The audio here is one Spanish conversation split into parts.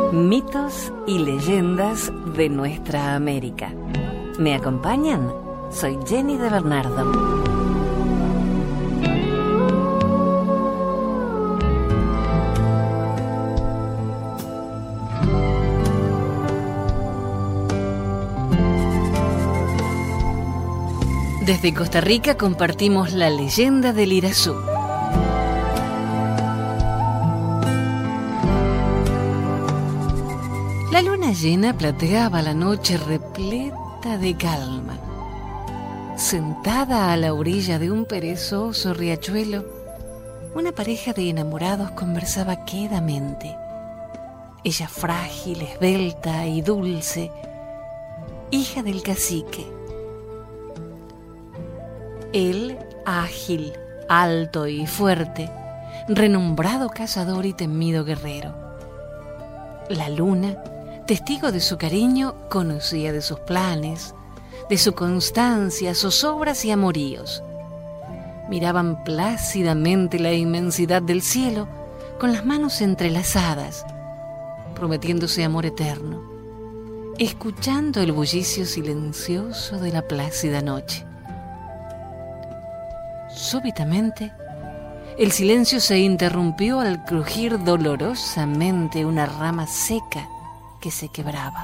Mitos y leyendas de nuestra América. ¿Me acompañan? Soy Jenny de Bernardo. Desde Costa Rica compartimos la leyenda del Irazú. La luna llena plateaba la noche repleta de calma. Sentada a la orilla de un perezoso riachuelo, una pareja de enamorados conversaba quedamente. Ella frágil, esbelta y dulce, hija del cacique. Él, ágil, alto y fuerte, renombrado cazador y temido guerrero. La luna, testigo de su cariño, conocía de sus planes, de su constancia, zozobras y amoríos. Miraban plácidamente la inmensidad del cielo con las manos entrelazadas, prometiéndose amor eterno, escuchando el bullicio silencioso de la plácida noche. Súbitamente, el silencio se interrumpió al crujir dolorosamente una rama seca que se quebraba.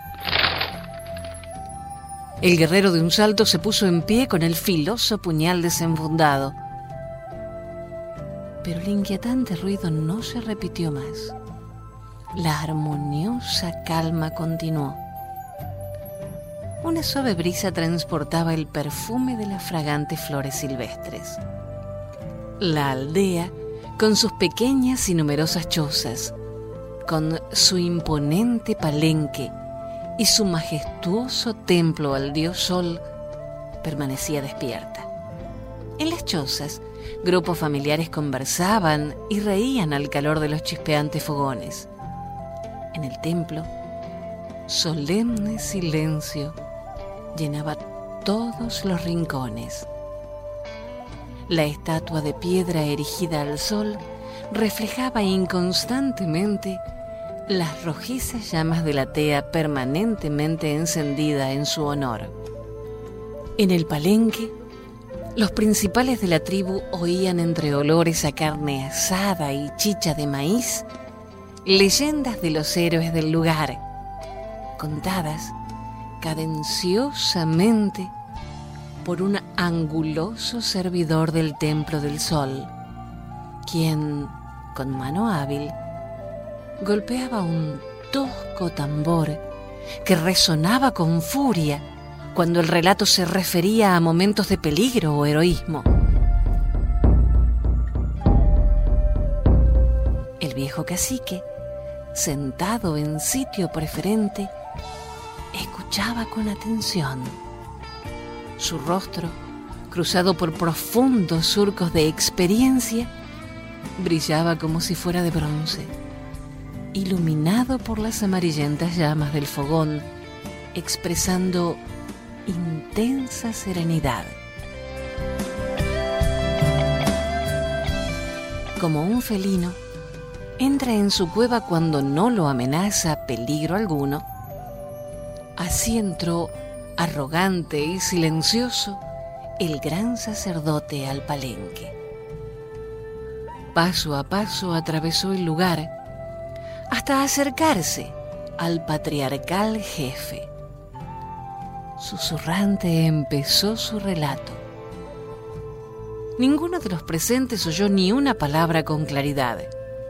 El guerrero de un salto se puso en pie con el filoso puñal desenfundado. Pero el inquietante ruido no se repitió más. La armoniosa calma continuó. Una suave brisa transportaba el perfume de las fragantes flores silvestres. La aldea, con sus pequeñas y numerosas chozas, con su imponente palenque y su majestuoso templo al dios Sol, permanecía despierta. En las chozas, grupos familiares conversaban y reían al calor de los chispeantes fogones. En el templo, solemne silencio llenaba todos los rincones. La estatua de piedra erigida al sol reflejaba inconstantemente las rojizas llamas de la tea permanentemente encendida en su honor. En el palenque, los principales de la tribu oían entre olores a carne asada y chicha de maíz leyendas de los héroes del lugar, contadas cadenciosamente por un anguloso servidor del Templo del Sol, quien, con mano hábil, golpeaba un tosco tambor que resonaba con furia cuando el relato se refería a momentos de peligro o heroísmo. El viejo cacique, sentado en sitio preferente, escuchaba con atención. Su rostro, cruzado por profundos surcos de experiencia, brillaba como si fuera de bronce, iluminado por las amarillentas llamas del fogón, expresando intensa serenidad. Como un felino, entra en su cueva cuando no lo amenaza peligro alguno. Así entró, arrogante y silencioso, el gran sacerdote al palenque. Paso a paso atravesó el lugar hasta acercarse al patriarcal jefe. Susurrante empezó su relato. Ninguno de los presentes oyó ni una palabra con claridad.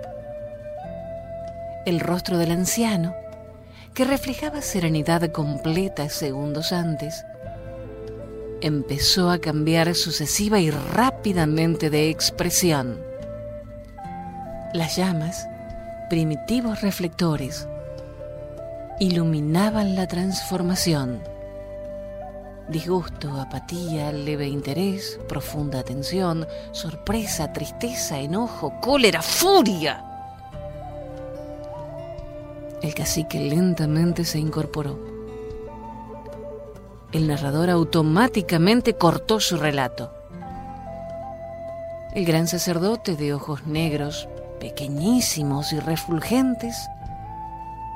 El rostro del anciano, que reflejaba serenidad completa segundos antes, empezó a cambiar sucesiva y rápidamente de expresión. Las llamas, primitivos reflectores, iluminaban la transformación. Disgusto, apatía, leve interés, profunda atención, sorpresa, tristeza, enojo, cólera, furia. El cacique lentamente se incorporó. El narrador automáticamente cortó su relato. El gran sacerdote de ojos negros, pequeñísimos y refulgentes,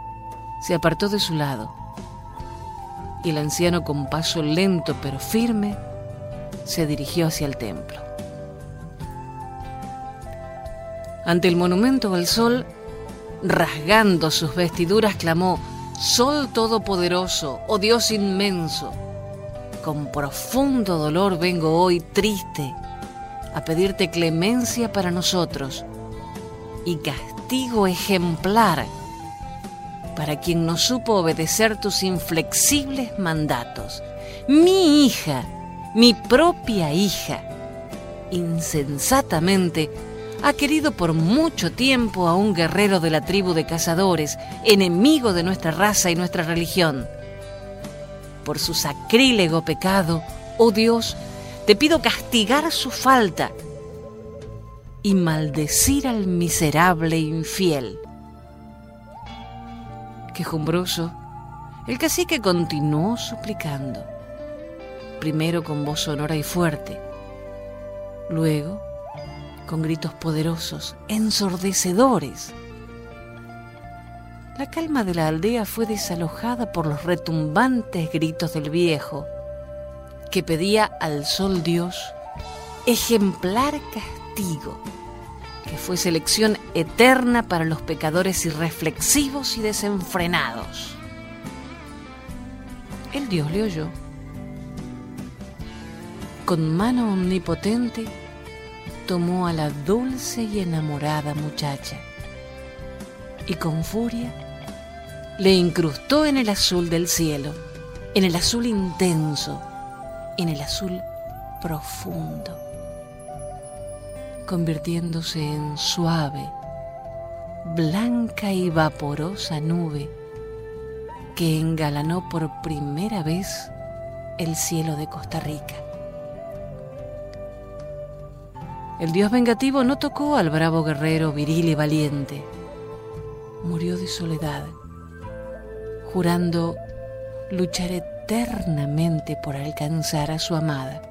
se apartó de su lado y el anciano, con paso lento pero firme, se dirigió hacia el templo. Ante el monumento al sol, rasgando sus vestiduras, clamó: «Sol todopoderoso, oh Dios inmenso, con profundo dolor vengo hoy triste a pedirte clemencia para nosotros y castigo ejemplar para quien no supo obedecer tus inflexibles mandatos. Mi hija, mi propia hija, insensatamente ha querido por mucho tiempo a un guerrero de la tribu de cazadores, enemigo de nuestra raza y nuestra religión. Por su sacrílego pecado, oh Dios, te pido castigar su falta y maldecir al miserable infiel». Quejumbroso, el cacique continuó suplicando, primero con voz sonora y fuerte, luego con gritos poderosos, ensordecedores. La calma de la aldea fue desalojada por los retumbantes gritos del viejo, que pedía al sol Dios ejemplar castigo, que fuese lección eterna para los pecadores irreflexivos y desenfrenados. El Dios le oyó. Con mano omnipotente tomó a la dulce y enamorada muchacha y con furia le incrustó en el azul del cielo, en el azul intenso, en el azul profundo, convirtiéndose en suave, blanca y vaporosa nube que engalanó por primera vez el cielo de Costa Rica. El Dios vengativo no tocó al bravo guerrero viril y valiente. Murió de soledad, jurando luchar eternamente por alcanzar a su amada.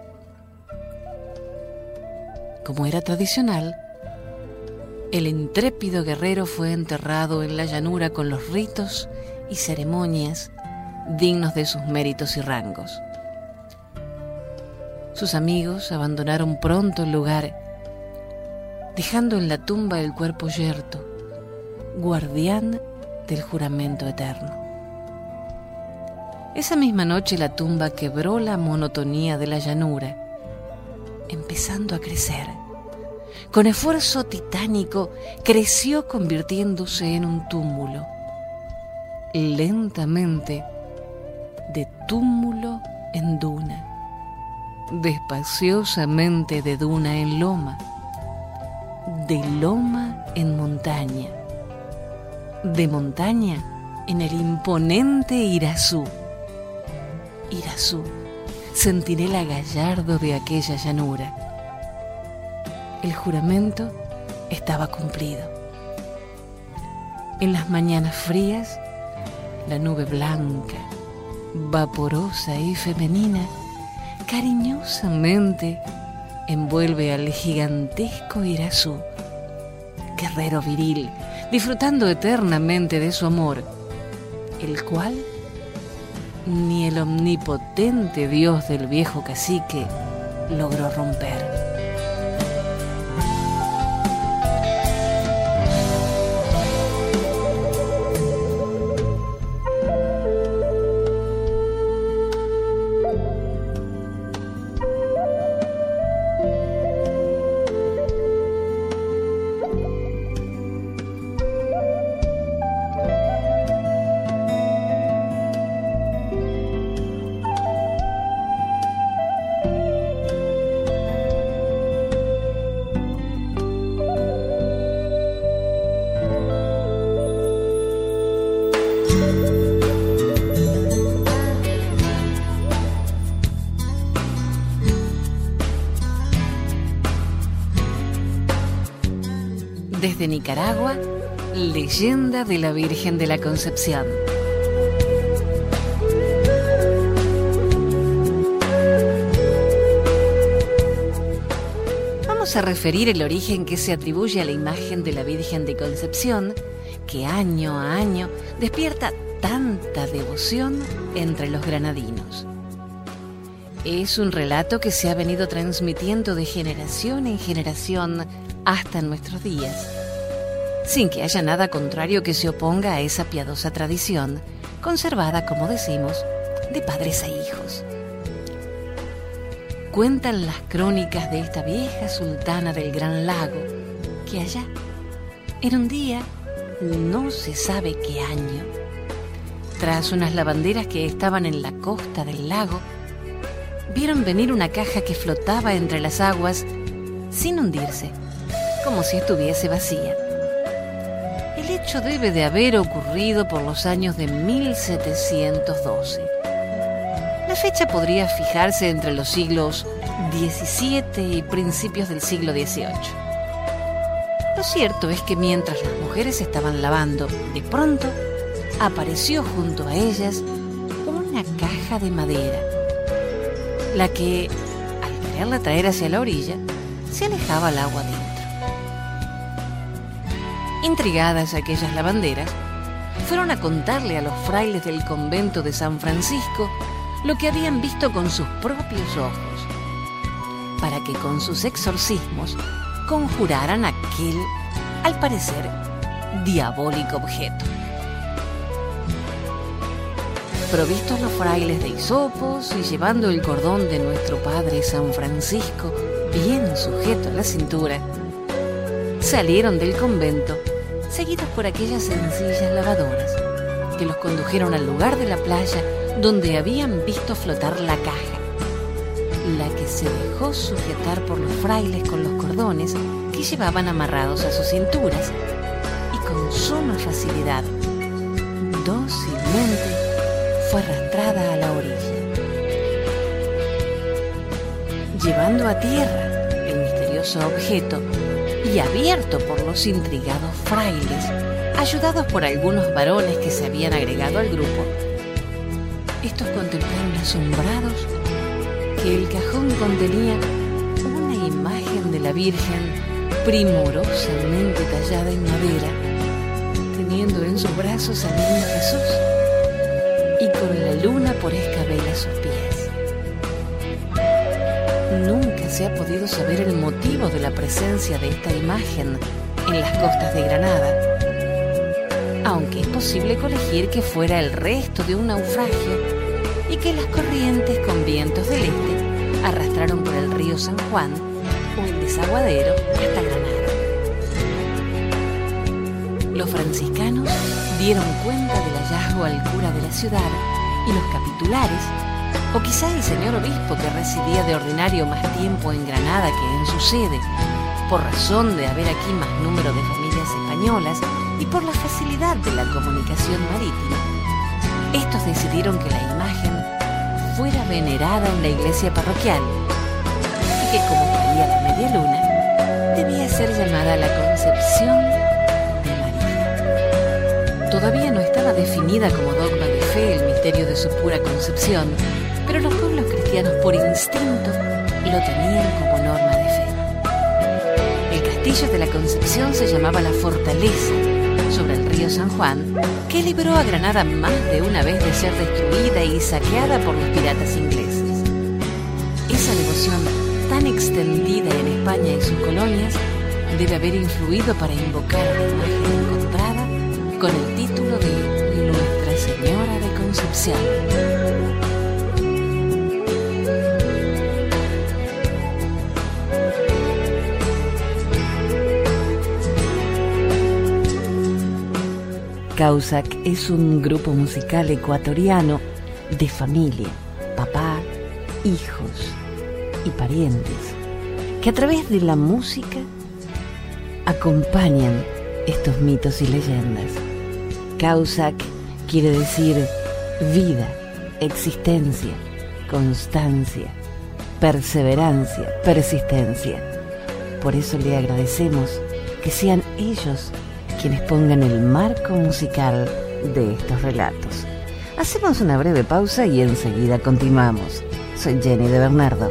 Como era tradicional, el intrépido guerrero fue enterrado en la llanura con los ritos y ceremonias dignos de sus méritos y rangos. Sus amigos abandonaron pronto el lugar, dejando en la tumba el cuerpo yerto, guardián del juramento eterno. Esa misma noche la tumba quebró la monotonía de la llanura, empezando a crecer. Con esfuerzo titánico creció, convirtiéndose en un túmulo. Lentamente, de túmulo en duna, despaciosamente de duna en loma, de loma en montaña, de montaña en el imponente Irazú. Irazú, centinela gallardo de aquella llanura. El juramento estaba cumplido. En las mañanas frías, la nube blanca, vaporosa y femenina, cariñosamente envuelve al gigantesco Irazú, guerrero viril, disfrutando eternamente de su amor, el cual ni el omnipotente Dios del viejo cacique logró romper. Desde Nicaragua, leyenda de la Virgen de la Concepción. Vamos a referir el origen que se atribuye a la imagen de la Virgen de Concepción, que año a año despierta tanta devoción entre los granadinos. Es un relato que se ha venido transmitiendo de generación en generación hasta nuestros días, sin que haya nada contrario que se oponga a esa piadosa tradición, conservada, como decimos, de padres a hijos. Cuentan las crónicas de esta vieja sultana del Gran Lago que allá, en un día, no se sabe qué año, tras unas lavanderas que estaban en la costa del lago, vieron venir una caja que flotaba entre las aguas sin hundirse, como si estuviese vacía. El hecho debe de haber ocurrido por los años de 1712. La fecha podría fijarse entre los siglos XVII y principios del siglo XVIII. Lo cierto es que mientras las mujeres estaban lavando, de pronto apareció junto a ellas una caja de madera, la que, al quererla traer hacia la orilla, se alejaba al agua adentro. Intrigadas aquellas lavanderas, fueron a contarle a los frailes del convento de San Francisco lo que habían visto con sus propios ojos, para que con sus exorcismos conjuraran aquel, al parecer, diabólico objeto. Provistos los frailes de hisopos y llevando el cordón de nuestro Padre San Francisco bien sujeto a la cintura, salieron del convento, seguidos por aquellas sencillas lavadoras que los condujeron al lugar de la playa donde habían visto flotar la caja, la que se dejó sujetar por los frailes con los cordones que llevaban amarrados a sus cinturas, y con suma facilidad, dócilmente, fue arrastrada a la orilla. Llevando a tierra el misterioso objeto y abierto por los intrigados frailes, ayudados por algunos varones que se habían agregado al grupo, estos contemplaron asombrados que el cajón contenía una imagen de la Virgen primorosamente tallada en madera, teniendo en sus brazos al niño Jesús y con la luna por escabel a sus pies. Nunca se ha podido saber el motivo de la presencia de esta imagen en las costas de Granada, aunque es posible colegir que fuera el resto de un naufragio y que las corrientes con vientos del este arrastraron por el río San Juan o el desaguadero hasta Granada. Los franciscanos dieron cuenta del hallazgo al cura de la ciudad y los capitulares, o quizá el señor obispo que residía de ordinario más tiempo en Granada que en su sede, por razón de haber aquí más número de familias españolas y por la facilidad de la comunicación marítima, estos decidieron que la imagen fuera venerada en la iglesia parroquial y que, como caía la media luna, debía ser llamada la Concepción de María. Todavía no estaba definida como dogma de fe el misterio de su pura concepción, pero los pueblos cristianos por instinto lo tenían como norma de fe. El castillo de la Concepción se llamaba La Fortaleza, sobre el río San Juan, que libró a Granada más de una vez de ser destruida y saqueada por los piratas ingleses. Esa devoción tan extendida en España y sus colonias debe haber influido para invocar la imagen encontrada con el título de Nuestra Señora de Concepción. Causac es un grupo musical ecuatoriano de familia, papá, hijos y parientes, que a través de la música acompañan estos mitos y leyendas. Causac quiere decir vida, existencia, constancia, perseverancia, persistencia. Por eso le agradecemos que sean ellos quienes pongan el marco musical de estos relatos. Hacemos una breve pausa y enseguida continuamos. Soy Jenny de Bernardo.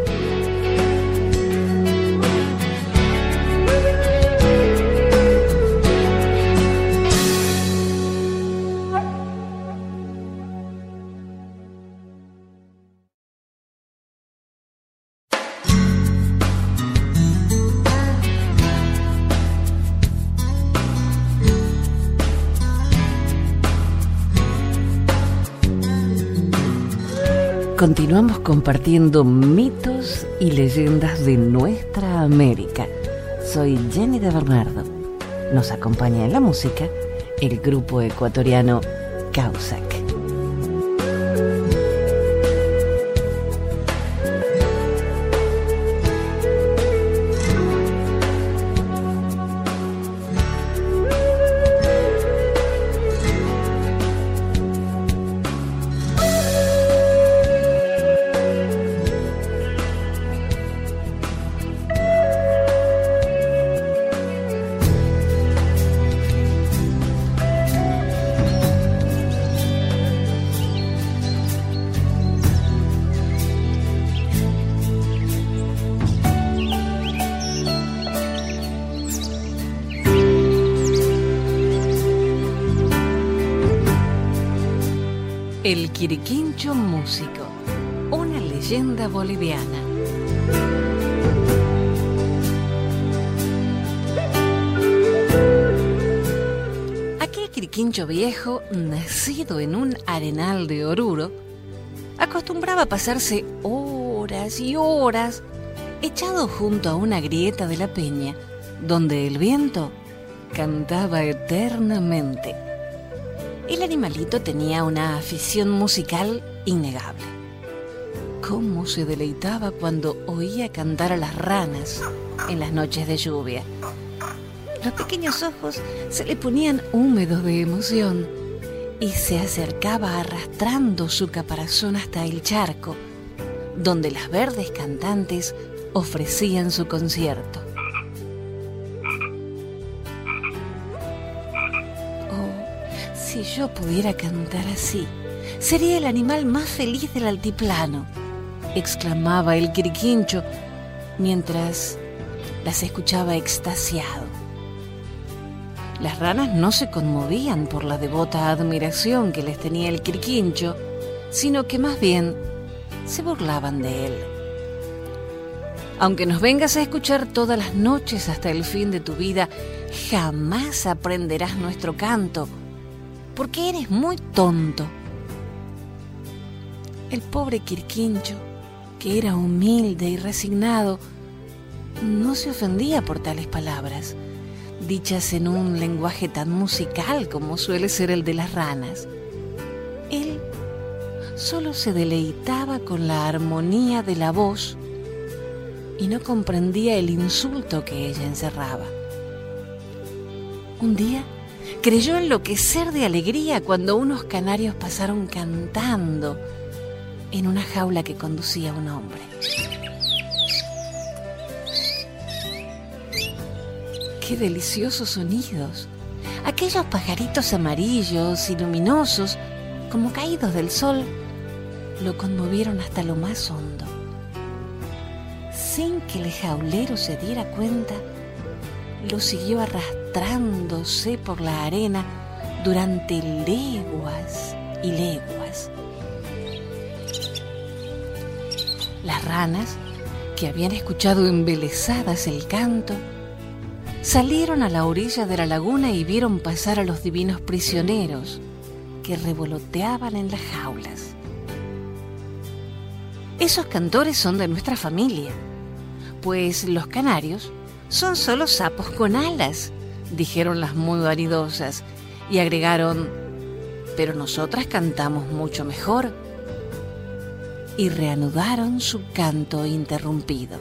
continuamos compartiendo mitos y leyendas de nuestra América. Soy Jenny de Bernardo. Nos acompaña en la música el grupo ecuatoriano Causac. El Quiriquincho músico, una leyenda boliviana. Aquel Quiriquincho viejo, nacido en un arenal de Oruro, acostumbraba a pasarse horas y horas echado junto a una grieta de la peña, donde el viento cantaba eternamente. El animalito tenía una afición musical innegable. Cómo se deleitaba cuando oía cantar a las ranas en las noches de lluvia. Los pequeños ojos se le ponían húmedos de emoción y se acercaba arrastrando su caparazón hasta el charco, donde las verdes cantantes ofrecían su concierto. Si yo pudiera cantar así, sería el animal más feliz del altiplano, exclamaba el Quiriquincho mientras las escuchaba extasiado. Las ranas no se conmovían por la devota admiración que les tenía el Quiriquincho, sino que más bien se burlaban de él. Aunque nos vengas a escuchar todas las noches hasta el fin de tu vida, jamás aprenderás nuestro canto, porque eres muy tonto. El pobre Quiriquincho, que era humilde y resignado, no se ofendía por tales palabras, dichas en un lenguaje tan musical como suele ser el de las ranas. Él solo se deleitaba con la armonía de la voz y no comprendía el insulto que ella encerraba. Un día creyó enloquecer de alegría cuando unos canarios pasaron cantando en una jaula que conducía un hombre. ¡Qué deliciosos sonidos! Aquellos pajaritos amarillos y luminosos, como caídos del sol, lo conmovieron hasta lo más hondo. Sin que el jaulero se diera cuenta, lo siguió arrastrándose por la arena durante leguas y leguas. Las ranas, que habían escuchado embelesadas el canto, salieron a la orilla de la laguna y vieron pasar a los divinos prisioneros que revoloteaban en las jaulas. Esos cantores son de nuestra familia, pues los canarios son solo sapos con alas, dijeron las muy vanidosas, y agregaron: pero nosotras cantamos mucho mejor. Y reanudaron su canto interrumpido.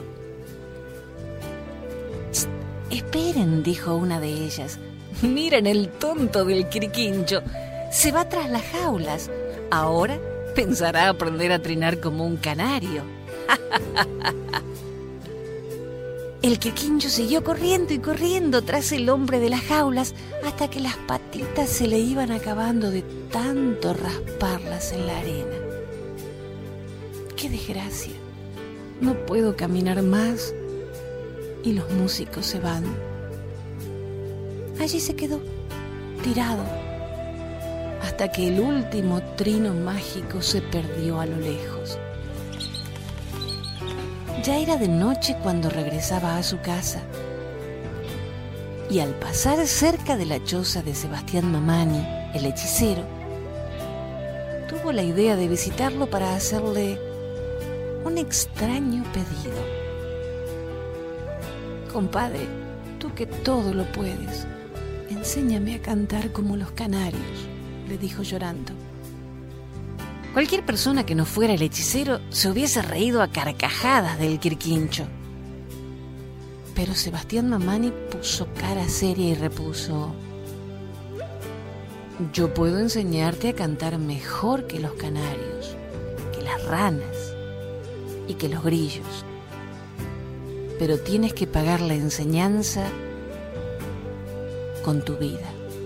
Esperen, dijo una de ellas. Miren el tonto del Quiriquincho. Se va tras las jaulas. Ahora pensará aprender a trinar como un canario. El Quiriquincho siguió corriendo y corriendo tras el hombre de las jaulas hasta que las patitas se le iban acabando de tanto rasparlas en la arena. ¡Qué desgracia! No puedo caminar más. Y los músicos se van. Allí se quedó, tirado, hasta que el último trino mágico se perdió a lo lejos. Ya era de noche cuando regresaba a su casa, y al pasar cerca de la choza de Sebastián Mamani, el hechicero, tuvo la idea de visitarlo para hacerle un extraño pedido. Compadre, tú que todo lo puedes, enséñame a cantar como los canarios, le dijo llorando. Cualquier persona que no fuera el hechicero se hubiese reído a carcajadas del Quirquincho. Pero Sebastián Mamani puso cara seria y repuso: yo puedo enseñarte a cantar mejor que los canarios, que las ranas y que los grillos. Pero tienes que pagar la enseñanza con tu vida.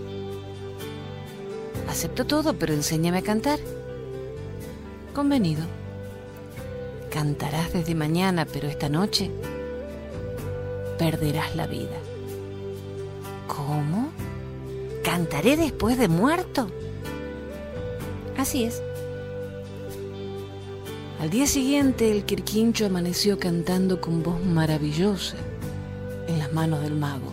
Acepto todo, pero enséñame a cantar. Convenido. Cantarás desde mañana, pero esta noche perderás la vida. ¿Cómo? ¿Cantaré después de muerto? Así es. Al día siguiente, el Quirquincho amaneció cantando con voz maravillosa en las manos del mago.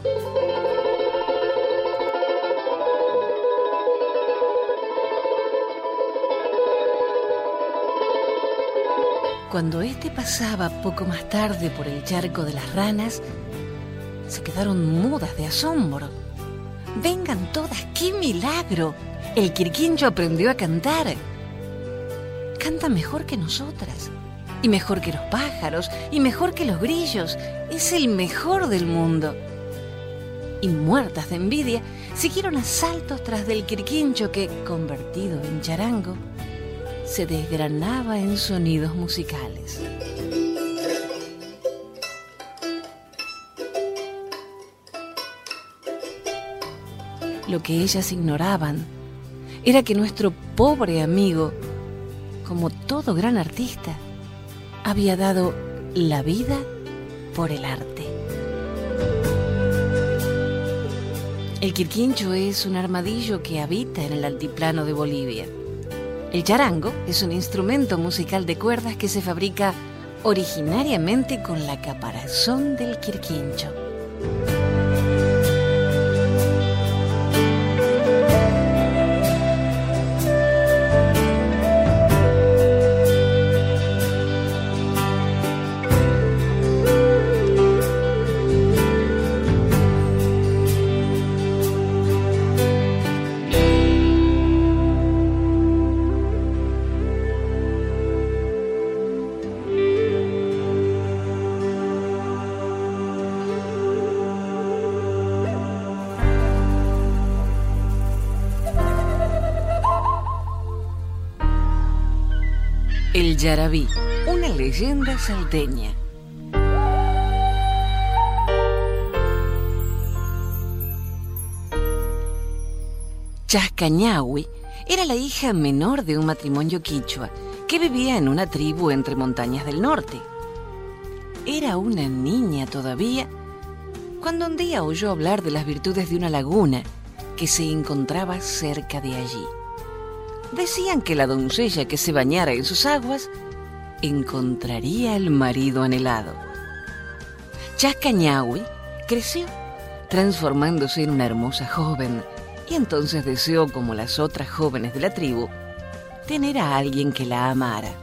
Cuando éste pasaba poco más tarde por el charco de las ranas, se quedaron mudas de asombro. ¡Vengan todas! ¡Qué milagro! El Quirquincho aprendió a cantar. Canta mejor que nosotras, y mejor que los pájaros, y mejor que los grillos. Es el mejor del mundo. Y muertas de envidia, siguieron a saltos tras del Quirquincho que, convertido en charango, se desgranaba en sonidos musicales. Lo que ellas ignoraban era que nuestro pobre amigo, como todo gran artista, había dado la vida por el arte. El Quirquincho es un armadillo que habita en el altiplano de Bolivia. El charango es un instrumento musical de cuerdas que se fabrica originariamente con la caparazón del Quirquincho. El Yarabí, una leyenda salteña. Chascañahui era la hija menor de un matrimonio quichua que vivía en una tribu entre montañas del norte. Era una niña todavía cuando un día oyó hablar de las virtudes de una laguna que se encontraba cerca de allí. Decían que la doncella que se bañara en sus aguas encontraría al marido anhelado. Chascañahui creció, transformándose en una hermosa joven, y entonces deseó, como las otras jóvenes de la tribu, tener a alguien que la amara.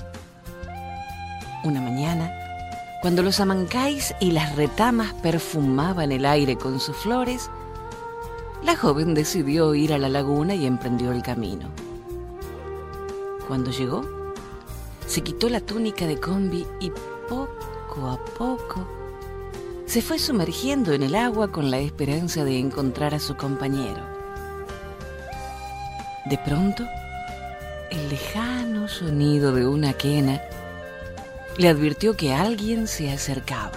Una mañana, cuando los amancáis y las retamas perfumaban el aire con sus flores, la joven decidió ir a la laguna y emprendió el camino. Cuando llegó, se quitó la túnica de combi y poco a poco se fue sumergiendo en el agua con la esperanza de encontrar a su compañero. De pronto, el lejano sonido de una quena le advirtió que alguien se acercaba.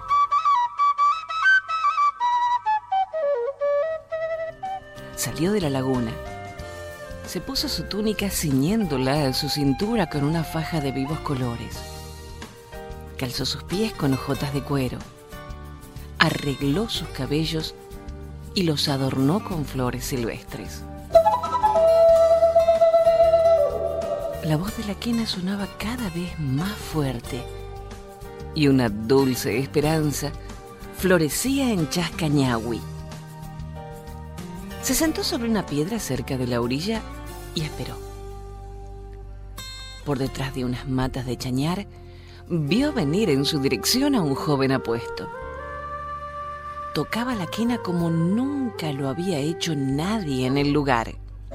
Salió de la laguna. Se puso su túnica ciñéndola a su cintura con una faja de vivos colores. Calzó sus pies con hojotas de cuero. Arregló sus cabellos y los adornó con flores silvestres. La voz de la quena sonaba cada vez más fuerte y una dulce esperanza florecía en Chascañahui. Se sentó sobre una piedra cerca de la orilla y esperó. Por detrás de unas matas de chañar vio venir en su dirección a un joven apuesto. Tocaba la quena como nunca lo había hecho nadie en el lugar.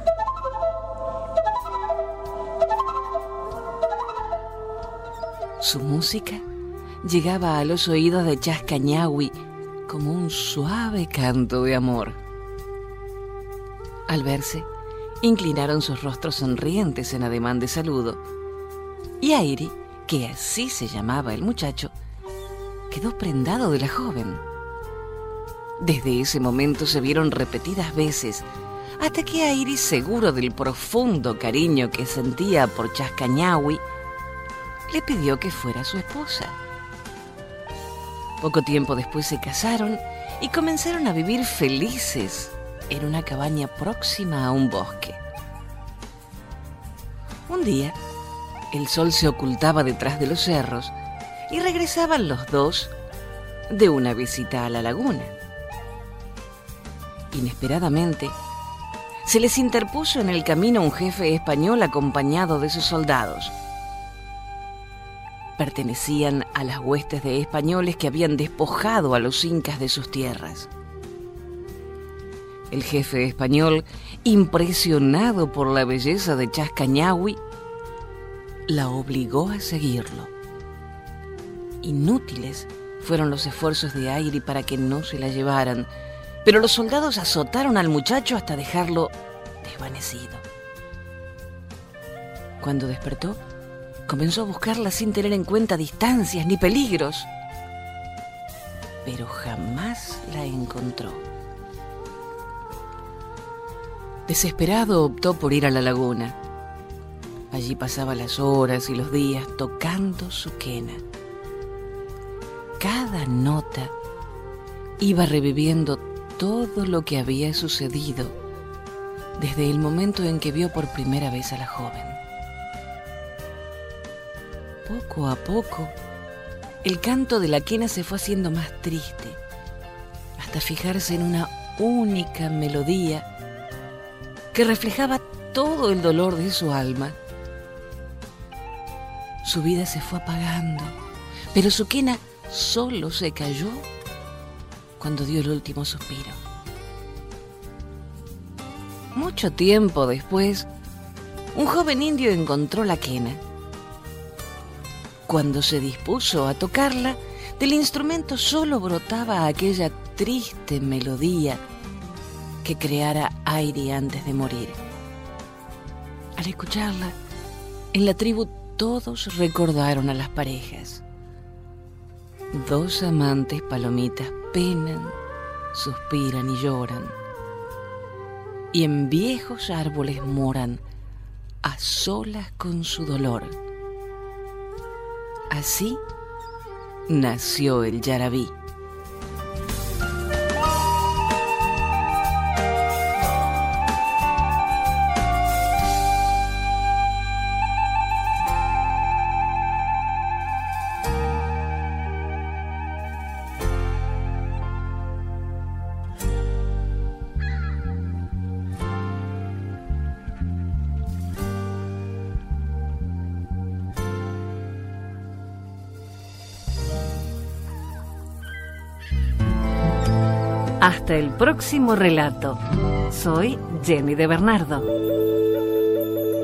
Su música llegaba a los oídos de Chasca Ñahui como un suave canto de amor. Al verse, inclinaron sus rostros sonrientes en ademán de saludo, y Airi, que así se llamaba el muchacho, quedó prendado de la joven. Desde ese momento se vieron repetidas veces, hasta que Airi, seguro del profundo cariño que sentía por Chasca Ñahui, le pidió que fuera su esposa. Poco tiempo después se casaron y comenzaron a vivir felices en una cabaña próxima a un bosque. Un día, el sol se ocultaba detrás de los cerros y regresaban los dos de una visita a la laguna. Inesperadamente, se les interpuso en el camino un jefe español acompañado de sus soldados. Pertenecían a las huestes de españoles que habían despojado a los incas de sus tierras. El jefe español, impresionado por la belleza de Chasca Ñahui, la obligó a seguirlo. Inútiles fueron los esfuerzos de Airi para que no se la llevaran, pero los soldados azotaron al muchacho hasta dejarlo desvanecido. Cuando despertó, comenzó a buscarla sin tener en cuenta distancias ni peligros, pero jamás la encontró. Desesperado, optó por ir a la laguna. Allí pasaba las horas y los días tocando su quena. Cada nota iba reviviendo todo lo que había sucedido desde el momento en que vio por primera vez a la joven. Poco a poco, el canto de la quena se fue haciendo más triste, hasta fijarse en una única melodía que reflejaba todo el dolor de su alma. Su vida se fue apagando, pero su quena solo se cayó cuando dio el último suspiro. Mucho tiempo después, un joven indio encontró la quena. Cuando se dispuso a tocarla, del instrumento solo brotaba aquella triste melodía que creara Airi antes de morir. Al escucharla, en la tribu todos recordaron a las parejas. Dos amantes palomitas penan, suspiran y lloran, y en viejos árboles moran a solas con su dolor. Así nació el yarabí. Hasta el próximo relato. Soy Jenny de Bernardo.